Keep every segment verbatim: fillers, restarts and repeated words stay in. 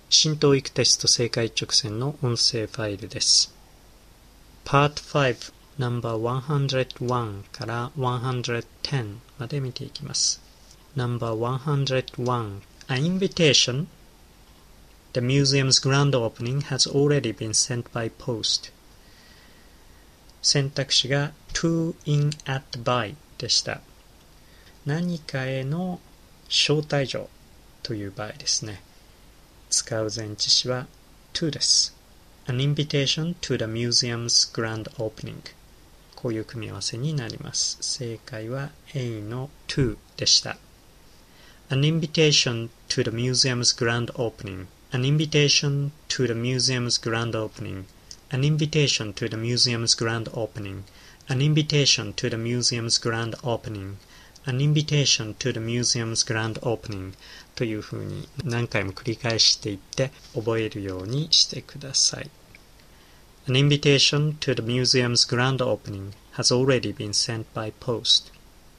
新 トーイック テスト正解直線の音声ファイルです。Part ファイブ Number ワンハンドレッドワン からワンハンドレッドテンまで見ていきます。Number ワンハンドレッドワン An invitation. The museum's grand opening has already been sent by post. 選択肢が to, in, at, by でした。何かへの招待状という場合ですね。使う前置詞は to です。An invitation to the museum's grand opening. こういう組み合わせになります。正解は A の to でした。An invitation to the museum's grand opening. An invitation to the museum's grand opening. An invitation to the museum's grand opening. An invitation to the museum's grand opening.An invitation to the museum's grand opening というふうに何回も繰り返していって覚えるようにしてください。An invitation to the museum's grand opening has already been sent by post.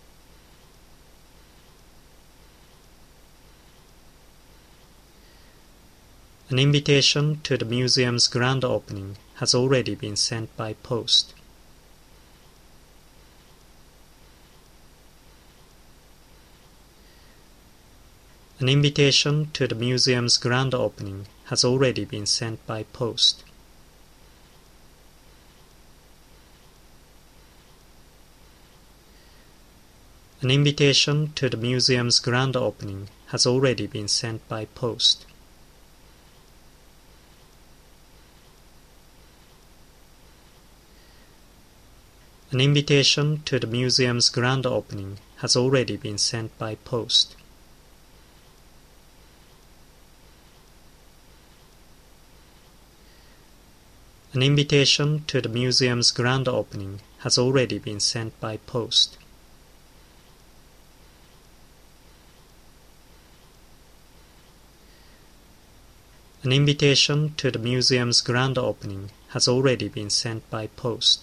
An invitation to the museum's grand opening has already been sent by post.An invitation to the museum's grand opening has already been sent by post. An invitation to the museum's grand opening has already been sent by post. An invitation to the museum's grand opening has already been sent by post.An invitation to the museum's grand opening has already been sent by post. An invitation to the museum's grand opening has already been sent by post.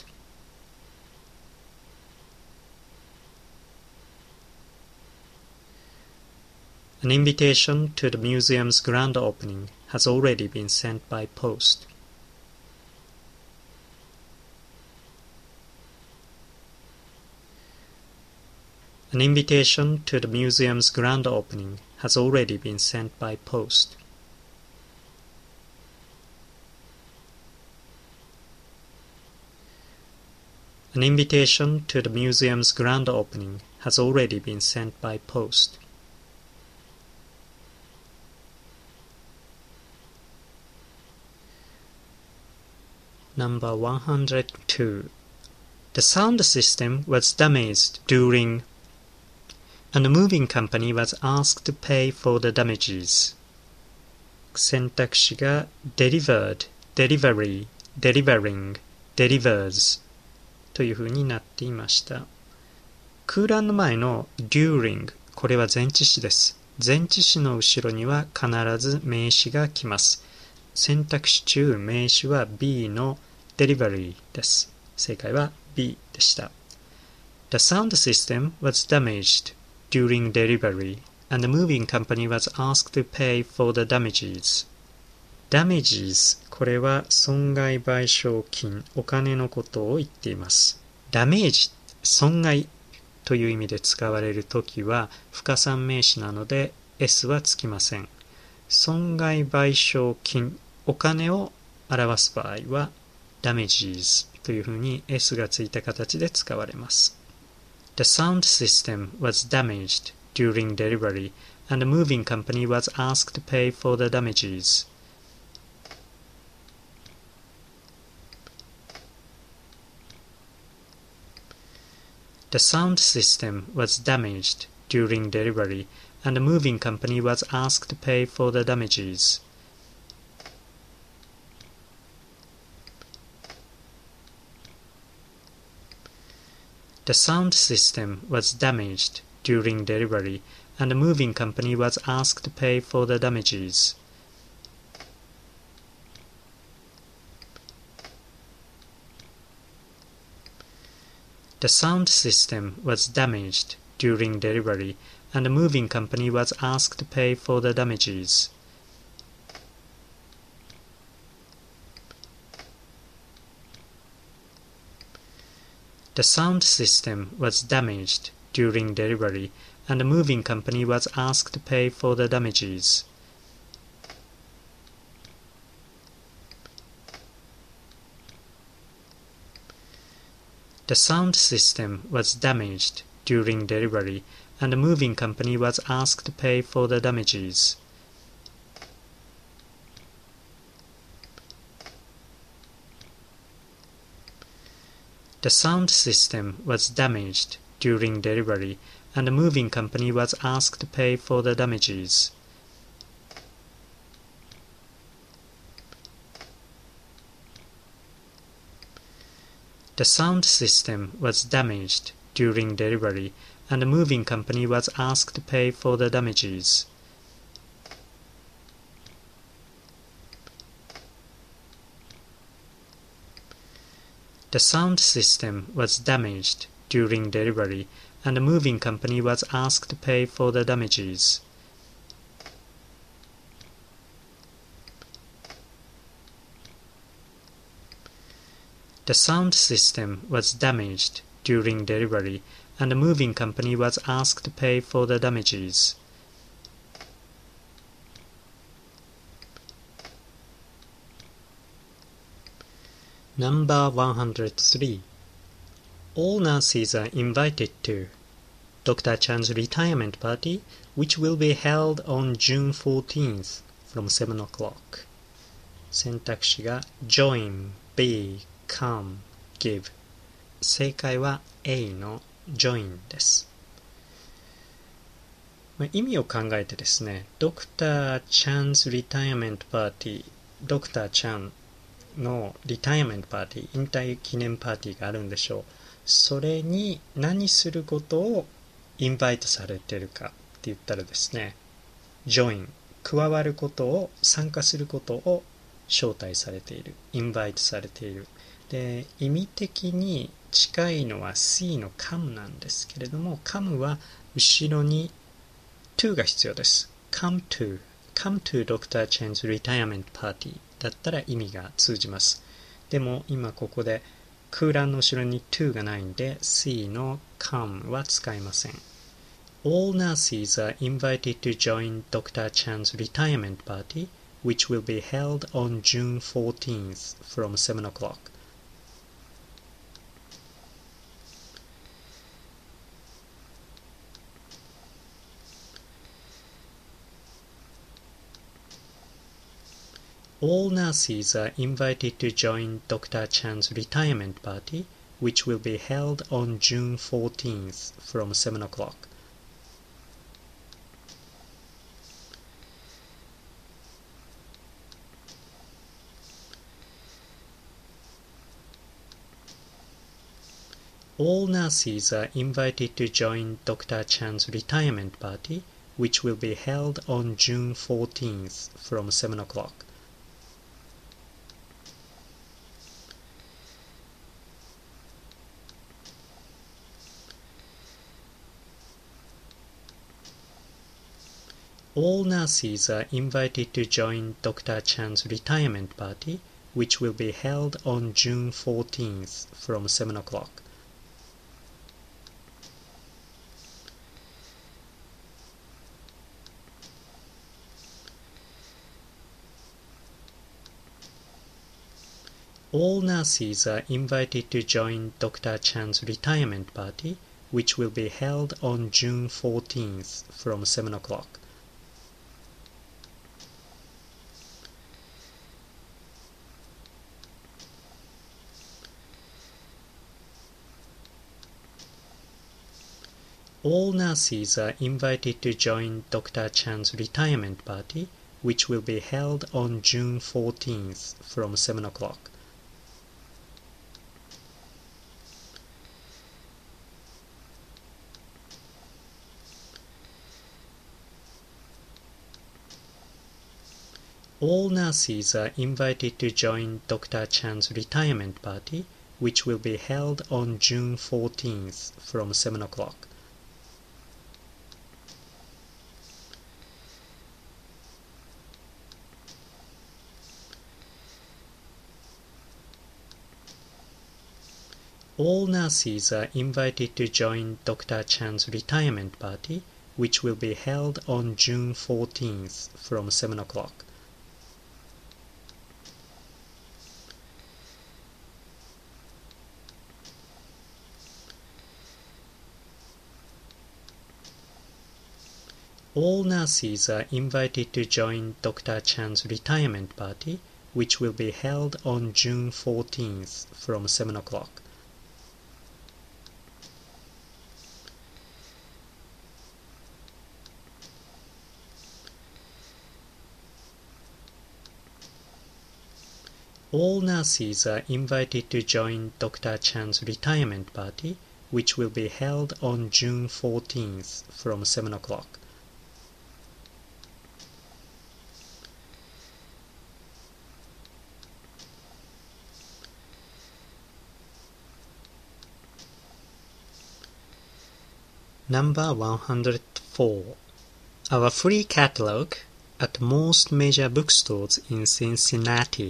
An invitation to the museum's grand opening has already been sent by post.An invitation to the museum's grand opening has already been sent by post. An invitation to the museum's grand opening has already been sent by post. Number one hundred two. The sound system was damaged during and the moving company was asked to pay for the damages. 選択肢が delivered, delivery, delivering, delivers というふうになっていました。空欄の前の during これは前置詞です。前置詞の後ろには必ず名詞が来ます。選択肢中名詞は B の delivery です。正解は B でした。The sound system was damaged.During delivery, and the moving company was asked to pay for the damages. Damages これは損害賠償金、お金のことを言っています。ダメージ、損害という意味で使われるときは不可算名詞なので S はつきません。損害賠償金、お金を表す場合は damages というふうに S がついた形で使われます。The sound system was damaged during delivery, and the moving company was asked to pay for the damages. The sound system was damaged during delivery, and the moving company was asked to pay for the damages. The sound system was damaged during delivery, and the moving company was asked to pay for the damages. アンド moving company was asked to pay for the damages. The sound system was damaged during delivery, and the moving company was asked to pay for the damages. The sound system was damaged during delivery, and the moving company was asked to pay for the damages. The sound system was damaged during delivery, and the moving company was asked to pay for the damages. The sound system was damaged during delivery, and the moving company was asked to pay for the damages. The sound system was damaged during delivery, and the moving company was asked to pay for the damages. The sound system was damaged during delivery, and the moving company was asked to pay for the damages. The sound system was damaged during delivery, and the moving company was asked to pay for the damages. The sound system was damaged during delivery, and the moving company was asked to pay for the damages. Number one hundred three. All nurses are invited to Doctor Chan's retirement party, which will be held on June fourteenth from seven o'clock. 選択肢が join, be, come, give。正解は A の join です。まあ、意味を考えてですね、ドクター・チャンズ・リタイアメント・パーティー、ドクター・チャンのリタイアメント・パーティー、引退記念パーティーがあるんでしょう。それに何することをインバイトされているかって言ったらですね、join、加わることを、参加することを招待されている、インバイトされている。で、意味的に近いのは C の come なんですけれども、come は後ろに to が必要です。come to, come to ドクター・チェンズ・リタイアメント・パーティーだったら意味が通じます。でも今ここで空欄の後ろに to がないんで C の come は使いません。All nurses are invited to join Doctor Chan's retirement party, which will be held on June fourteenth from seven o'clock. All nurses are invited to join Doctor Chan's retirement party, which will be held on June fourteenth from seven o'clock. All nurses are invited to join Doctor Chan's retirement party, which will be held on June fourteenth from seven o'clock. All nurses are invited to join Doctor Chan's retirement party, which will be held on June fourteenth from seven o'clock. All nurses are invited to join Doctor Chan's retirement party, which will be held on June fourteenth from seven o'clock. All nurses are invited to join Doctor Chan's retirement party, which will be held on June fourteenth from seven o'clock. All nurses are invited to join Doctor Chan's retirement party, which will be held on June fourteenth from seven o'clock. All nurses are invited to join Doctor Chan's retirement party, which will be held on June fourteenth from seven o'clock. All nurses are invited to join Doctor Chan's retirement party, which will be held on June fourteenth from seven o'clock. All nurses are invited to join Doctor Chan's retirement party, which will be held on June fourteenth from seven o'clock. Number one hundred four. Our free catalog at most major bookstores in Cincinnati.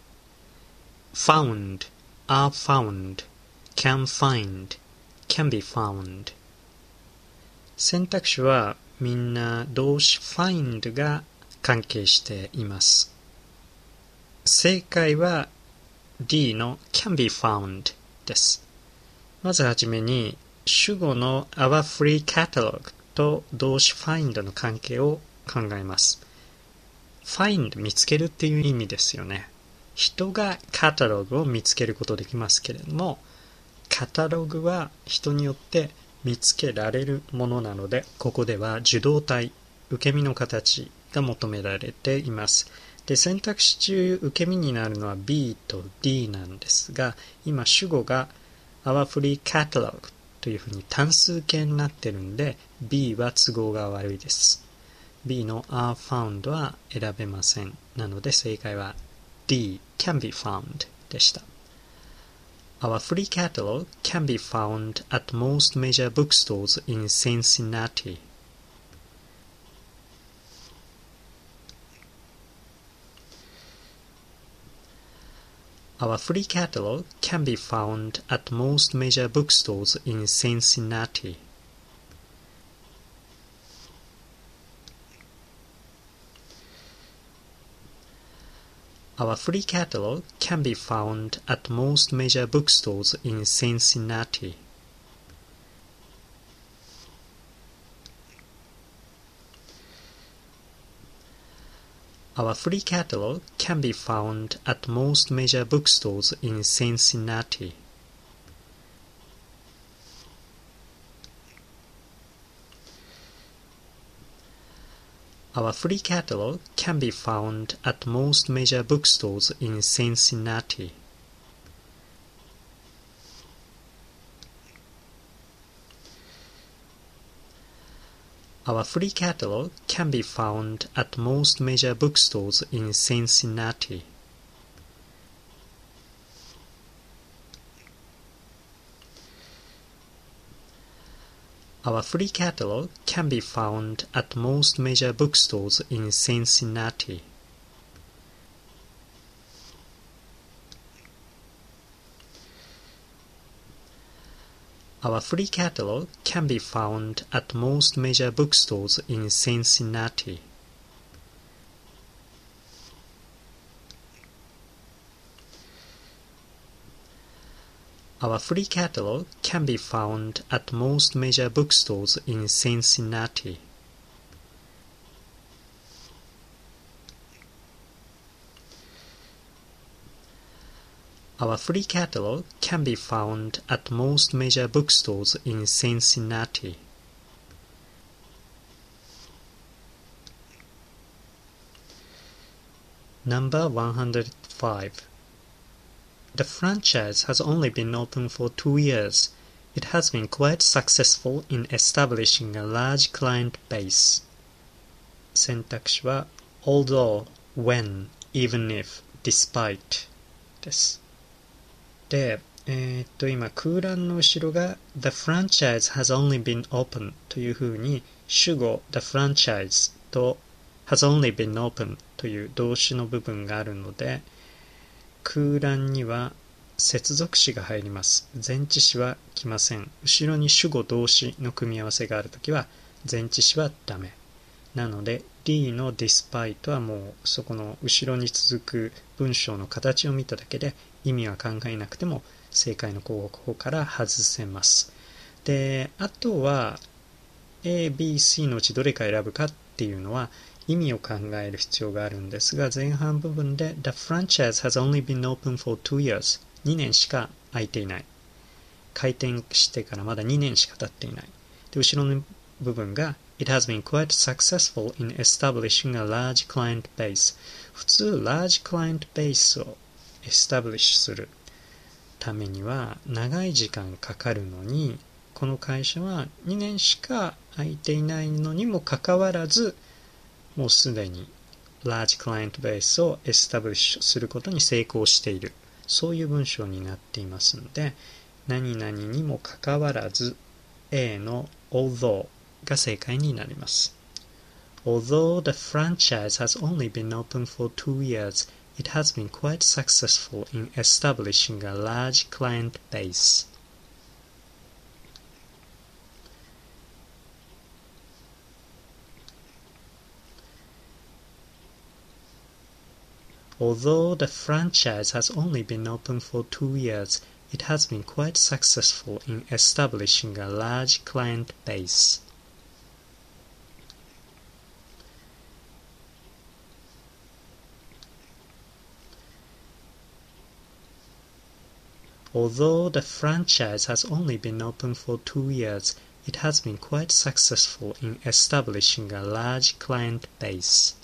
Found, are found, can find, can be found. 選択肢はみんな動詞 find が関係しています。正解は D の can be found です。まずはじめに主語の Our free catalog と動詞 find の関係を考えます。find 見つけるっていう意味ですよね。人がカタログを見つけることできますけれども、カタログは人によって見つけられるものなので、ここでは受動体、受け身の形が求められています。で、選択肢中受け身になるのは B と D なんですが、今主語が Our free catalog というふうに単数形になってるんで、B は都合が悪いです。B の are found は選べません。なので正解はD, can be found でした。Our free catalog can be found at most major bookstores in Cincinnati. Our free catalog can be found at most major bookstores in Cincinnati. Our free catalog can be found at most major bookstores in Cincinnati. Our free catalog can be found at most major bookstores in Cincinnati. Our free catalog can be found at most major bookstores in Cincinnati. Our free catalog can be found at most major bookstores in Cincinnati. Our free catalog can be found at most major bookstores in Cincinnati. Our free catalog can be found at most major bookstores in Cincinnati. Our free catalog can be found at most major bookstores in Cincinnati. Our free catalog can be found at most major bookstores in Cincinnati. Number one hundred five. The franchise has only been open for two years. It has been quite successful in establishing a large client base. 選択肢は although, when, even if, despite です。で、えーっと今空欄の後ろが The franchise has only been open というふうに主語 The franchise と has only been open という動詞の部分があるので、空欄には接続詞が入ります。前置詞は来ません。後ろに主語動詞の組み合わせがあるときは前置詞はダメ。なので D の despite はもうそこの後ろに続く文章の形を見ただけで意味は考えなくても正解の候補から外せます。で、あとは A、B、C のうちどれか選ぶかっていうのは意味を考える必要があるんですが、前半部分で The franchise has only been open for two years にねんしか空いていない。開店してからまだにねんしか経っていない。で、後ろの部分が It has been quite successful in establishing a large client base。 普通 large client base を establish するためには長い時間かかるのに、この会社はにねんしか空いていないのにもかかわらず、もうすでに large client base を establish することに成功している。そういう文章になっていますので、何々にもかかわらず A の although が正解になります。Although the franchise has only been open for two years, it has been quite successful in establishing a large client base. Although the franchise has only been open for two years, it has been quite successful in establishing a large client base. Although the franchise has only been open for two years, it has been quite successful in establishing a large client base.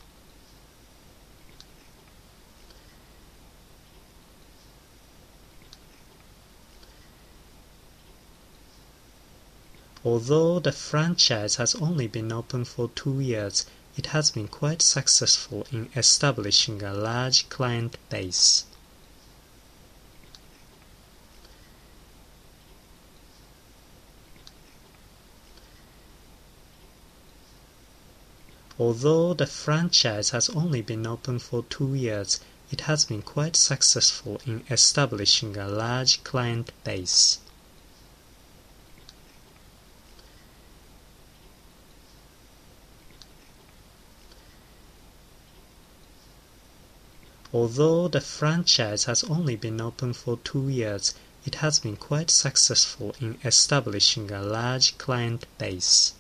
Although the franchise has only been open for two years, it has been quite successful in establishing a large client base. Although the franchise has only been open for two years, it has been quite successful in establishing a large client base. Although the franchise has only been open for two years, it has been quite successful in establishing a large client base.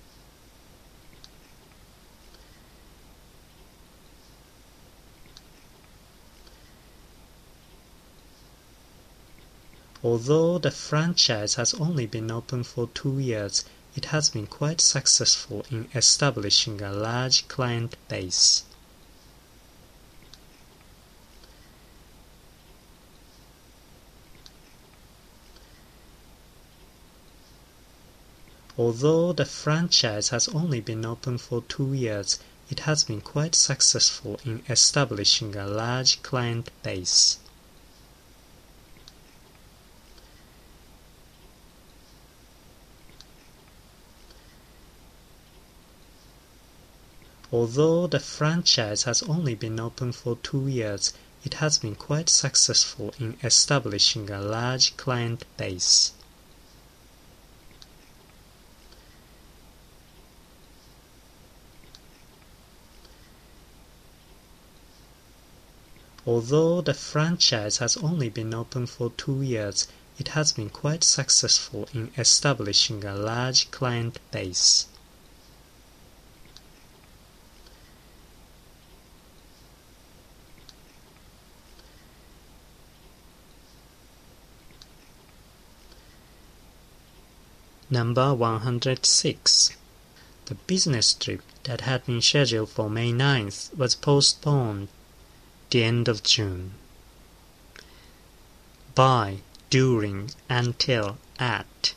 Although the franchise has only been open for two years, it has been quite successful in establishing a large client base. Although the franchise has only been open for two years, it has been quite successful in establishing a large client base. Although the franchise has only been open for two years, it has been quite successful in establishing a large client base. Although the franchise has only been open for two years, it has been quite successful in establishing a large client base. Number one hundred six. The business trip that had been scheduled for May ninth was postponed the end of June. By, during, until, at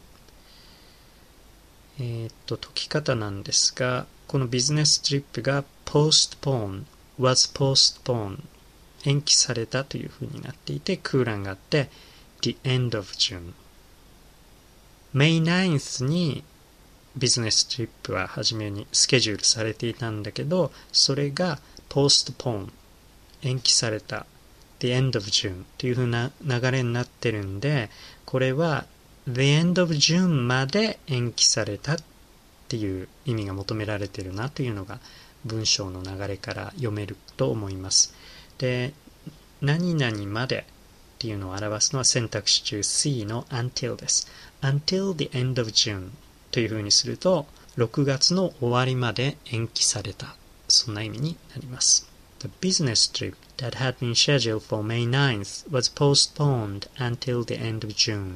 えーっと解き方なんですが、このビジネストリップが postpone was postponed 延期されたというふうになっていて、空欄があって the end of June May ninth にビジネストリップは初めにスケジュールされていたんだけど、それが postpone延期された。 the end of June という風な流れになってるんで、これは the end of June まで延期されたっていう意味が求められているなというのが文章の流れから読めると思います。で、何々までっていうのを表すのは選択肢中 C の until です。until the end of June という風にすると、ろくがつの終わりまで延期された。そんな意味になります。The business trip that had been scheduled for May ninth was postponed until the end of June.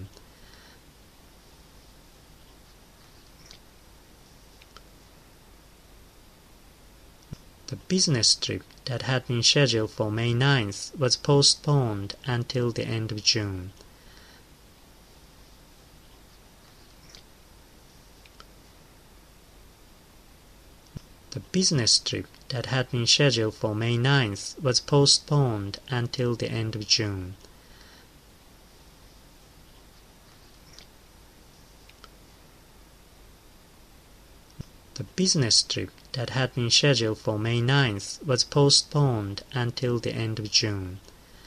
The business trip that had been scheduled for May ninth was postponed until the end of June. The business trip that had been scheduled for May ninth was postponed until the end of June. The business trip that had been scheduled for May ninth was postponed until the end of June.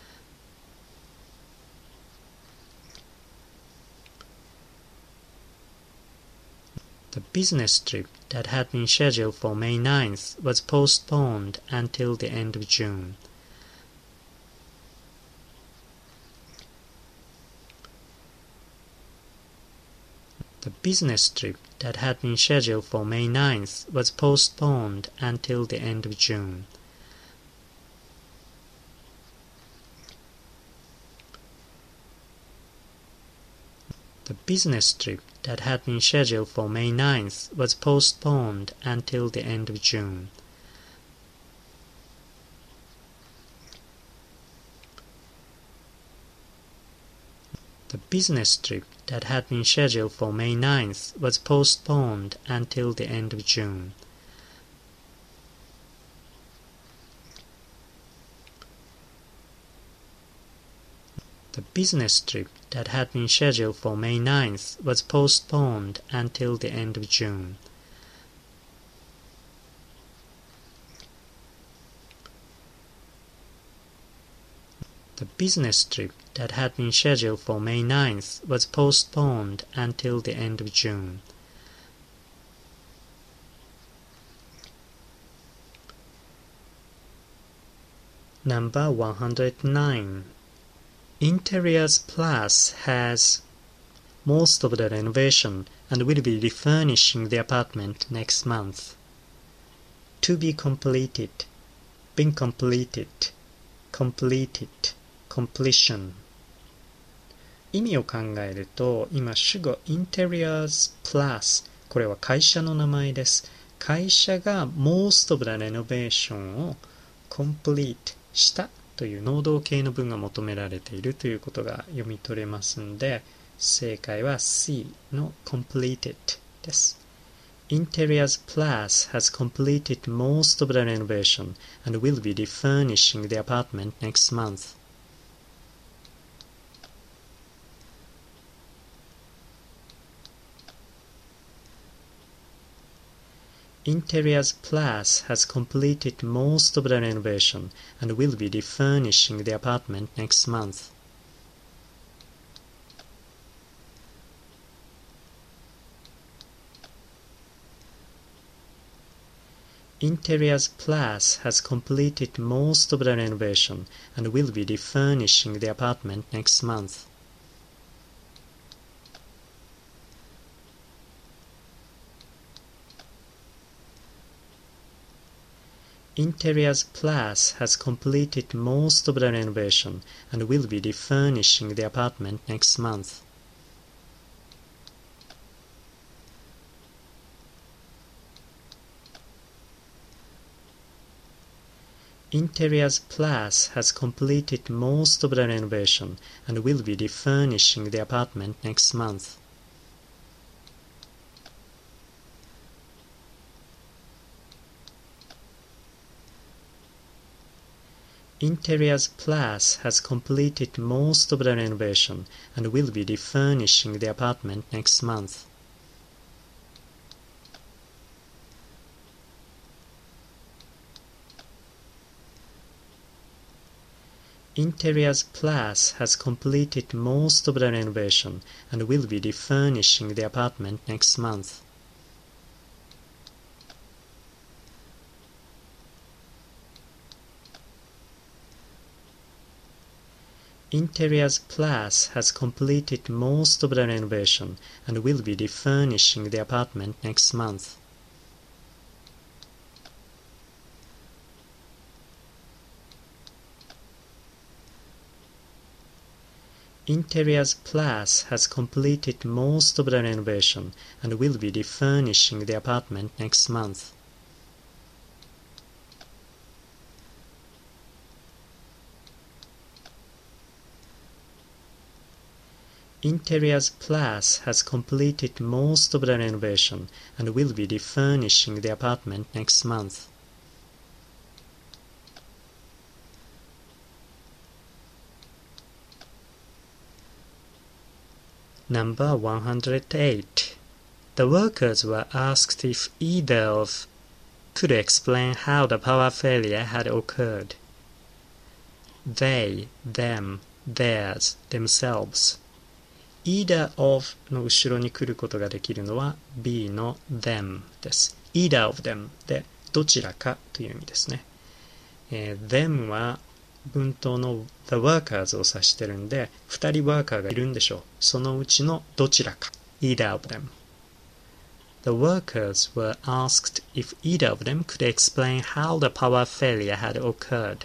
The business trip that had been scheduled for May ninth was postponed until the end of June. The business trip that had been scheduled for May ninth was postponed until the end of June. The business trip that had been scheduled for May ninth was postponed until the end of June. The business trip that had been scheduled for May ninth was postponed until the end of June. The business trip that had been scheduled for May ninth was postponed until the end of June. The business trip that had been scheduled for May ninth was postponed until the end of June. Number one hundred nine. Interiors Plus has most of the renovation and will be refurnishing the apartment next month. To be completed, been completed, completed, completion. 意味を考えると、今主語 Interiors Plus これは会社の名前です。会社が most of the renovation を complete したという能動形の文が求められているということが読み取れますので、正解は C の completed です。Interiors Plus has completed most of the renovation and will be refurnishing the apartment next month. Interiors Plus has completed most of the renovation and will be refurnishing the apartment next month. Interiors Plus has completed most of the renovation and will be refurnishing the apartment next month. Interiors Plus has completed most of the renovation and will be refurnishing the apartment next month. Interiors Plus has completed most of the renovation and will be refurnishing the apartment next month. Interiors Plus has completed most of the renovation and will be refurnishing the apartment next month. Interiors Plus has completed most of the renovation and will be refurnishing the apartment next month. Interiors Plus has completed most of the renovation and will be refurnishing the apartment next month. Interiors Plus has completed most of the renovation and will be refurnishing the apartment next month. Interiors Plus has completed most of the renovation and will be refurnishing the apartment next month. Number one hundred eight. The workers were asked if either of could explain how the power failure had occurred. They, them, theirs, themselves. Either of の後ろに来ることができるのは B の them です。Either of them でどちらかという意味ですね。えー、them は文頭の the workers を指してるんで、二人ワーカーがいるんでしょう。そのうちのどちらか。Either of them. The workers were asked if either of them could explain how the power failure had occurred.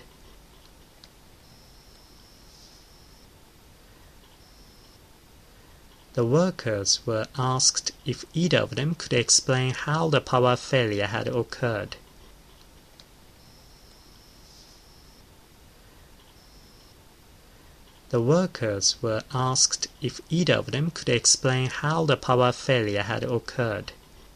The workers were asked if either of them could explain how the power failure had occurred. The workers were asked if either of them could explain how the power failure had occurred.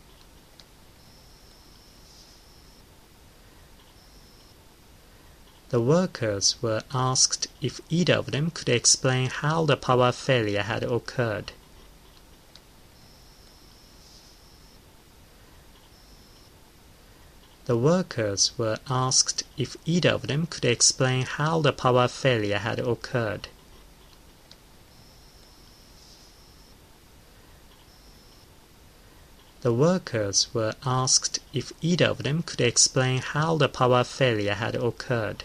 The workers were asked if either of them could explain how the power failure had occurred. The workers were asked if either of them could explain how the power failure had occurred. The workers were asked if either of them could explain how the power failure had occurred.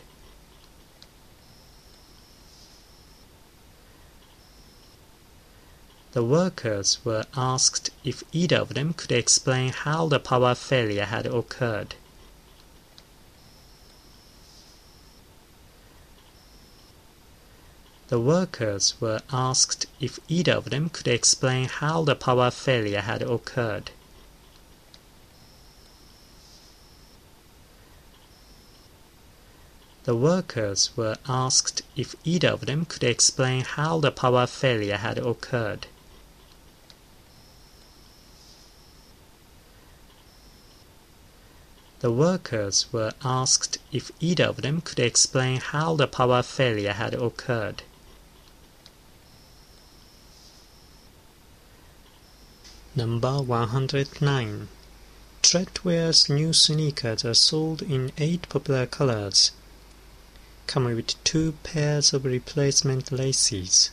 The workers were asked if either of them could explain how the power failure had occurred. The workers were asked if either of them could explain how the power failure had occurred. The workers were asked if either of them could explain how the power failure had occurred. The workers were asked if either of them could explain how the power failure had occurred. Number one hundred nine. Treadwear's new sneakers are sold in eight popular colors, coming with two pairs of replacement laces.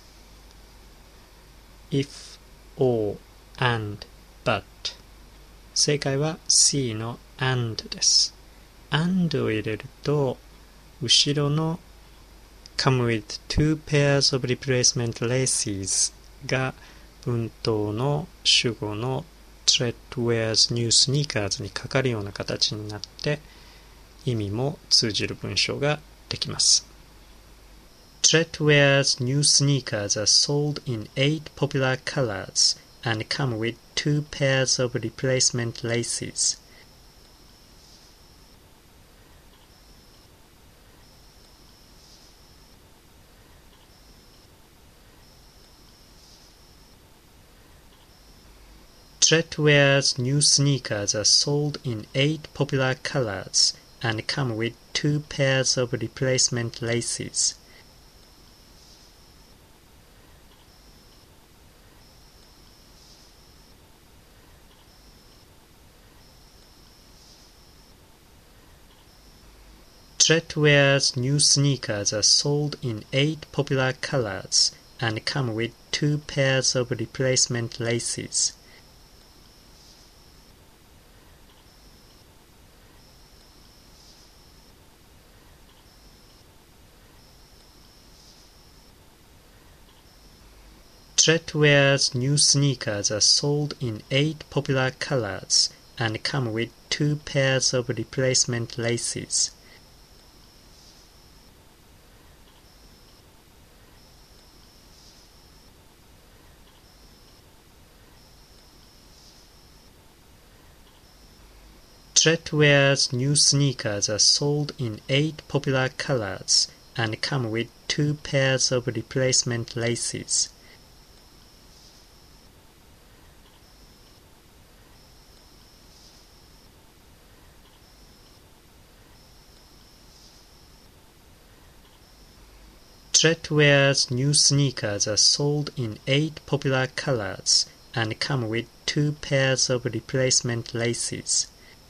If, or, and, but. 正解は C の and です。and を入れると、後ろの come with two pairs of replacement laces が文頭の主語の Treadwear's new sneakers にかかるような形になって意味も通じる文章ができます。Treadwear's new sneakers are sold in eight popular colors and come with two pairs of replacement laces. Treadwear's new sneakers are sold in eight popular colors and come with two pairs of replacement laces. Streetwear's new sneakers are sold in eight popular colors and come with two pairs of replacement laces. Streetwear's new sneakers are sold in eight popular colors and come with two pairs of replacement laces. Streetwear's new sneakers are sold in eight popular colors and come with two pairs of replacement laces. Streetwear's new sneakers are sold in eight popular colors and come with two pairs of replacement laces.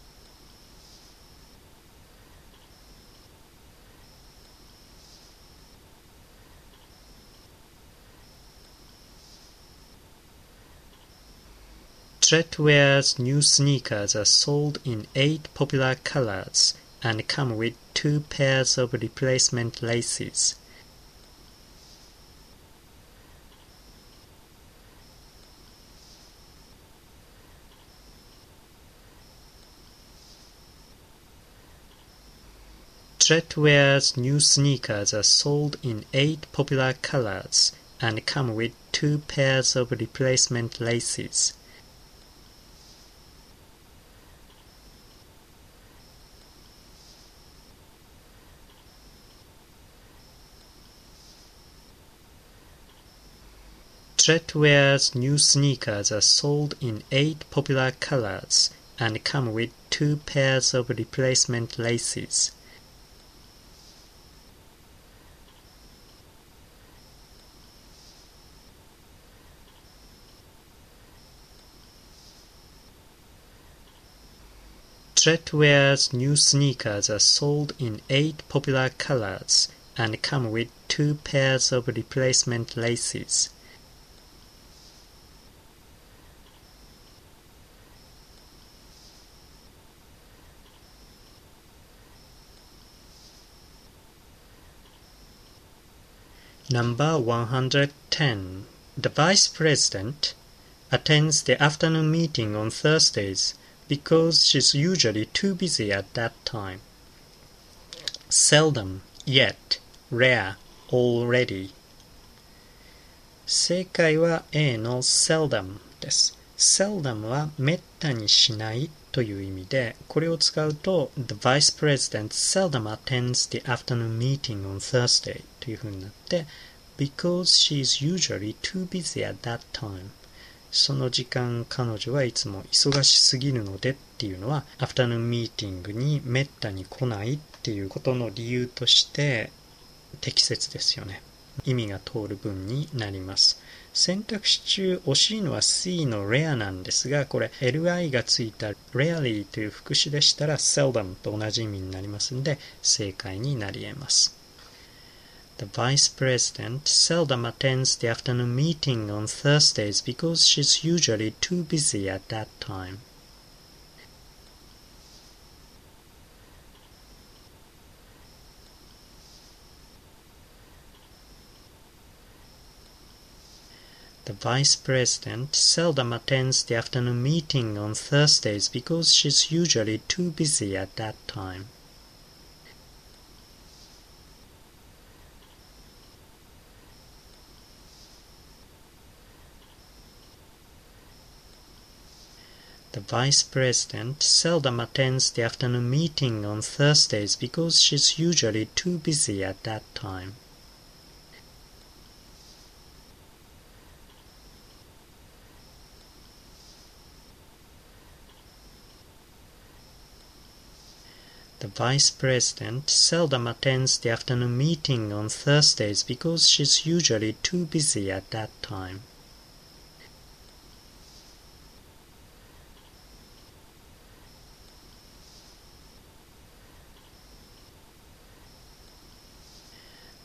Streetwear's new sneakers are sold in eight popular colors and come with two pairs of replacement laces. Streetwear's new sneakers are sold in eight popular colors and come with two pairs of replacement laces. Streetwear's new sneakers are sold in eight popular colors and come with two pairs of replacement laces. Streetwear's new sneakers are sold in eight popular colors and come with two pairs of replacement laces. Number one hundred ten. The Vice President attends the afternoon meeting on Thursdays because she's usually too busy at that time. Seldom, yet, rare, already. 正解は A の seldom です。seldom はめったにしないという意味で、これを使うと The Vice President seldom attends the afternoon meeting on Thursday というふうになって because she's usually too busy at that time その時間彼女はいつも忙しすぎるのでっていうのはアフタヌーンミーティングにめったに来ないっていうことの理由として適切ですよね。意味が通る文になります。選択肢中惜しいのは C の rare なんですが、これ エルアイ がついた rarely という副詞でしたら seldom と同じ意味になりますので正解になり得ます。The Vice President seldom attends the afternoon meeting on Thursdays because she's usually too busy at that time. The Vice President seldom attends the afternoon meeting on Thursdays because she's usually too busy at that time. The Vice President seldom attends the afternoon meeting on Thursdays because she's usually too busy at that time. The Vice President seldom attends the afternoon meeting on Thursdays because she's usually too busy at that time.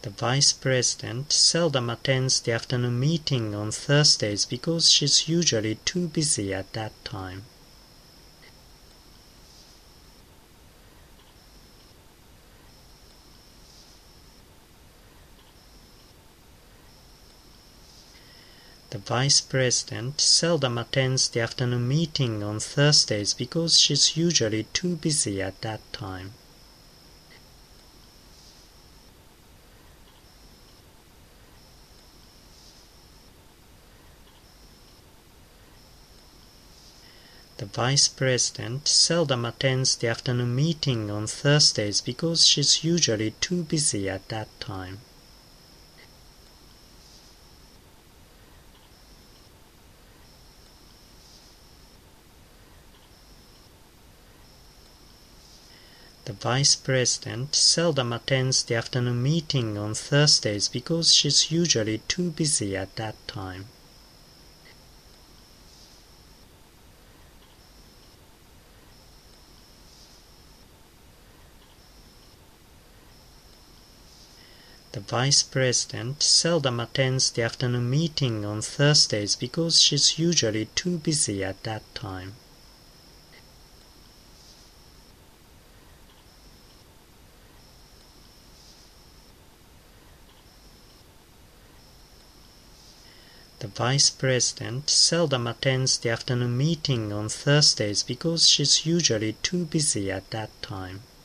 The vice president seldom attends the afternoon meeting on Thursdays because she's usually too busy at that time. The vice president seldom attends the afternoon meeting on Thursdays because she's usually too busy at that time. The vice president seldom attends the afternoon meeting on Thursdays because she's usually too busy at that time. The vice president seldom attends the afternoon meeting on Thursdays because she's usually too busy at that time. The vice president seldom attends the afternoon meeting on Thursdays because she's usually too busy at that time. The vice president seldom attends the afternoon meeting on Thursdays because she's usually too busy at that time.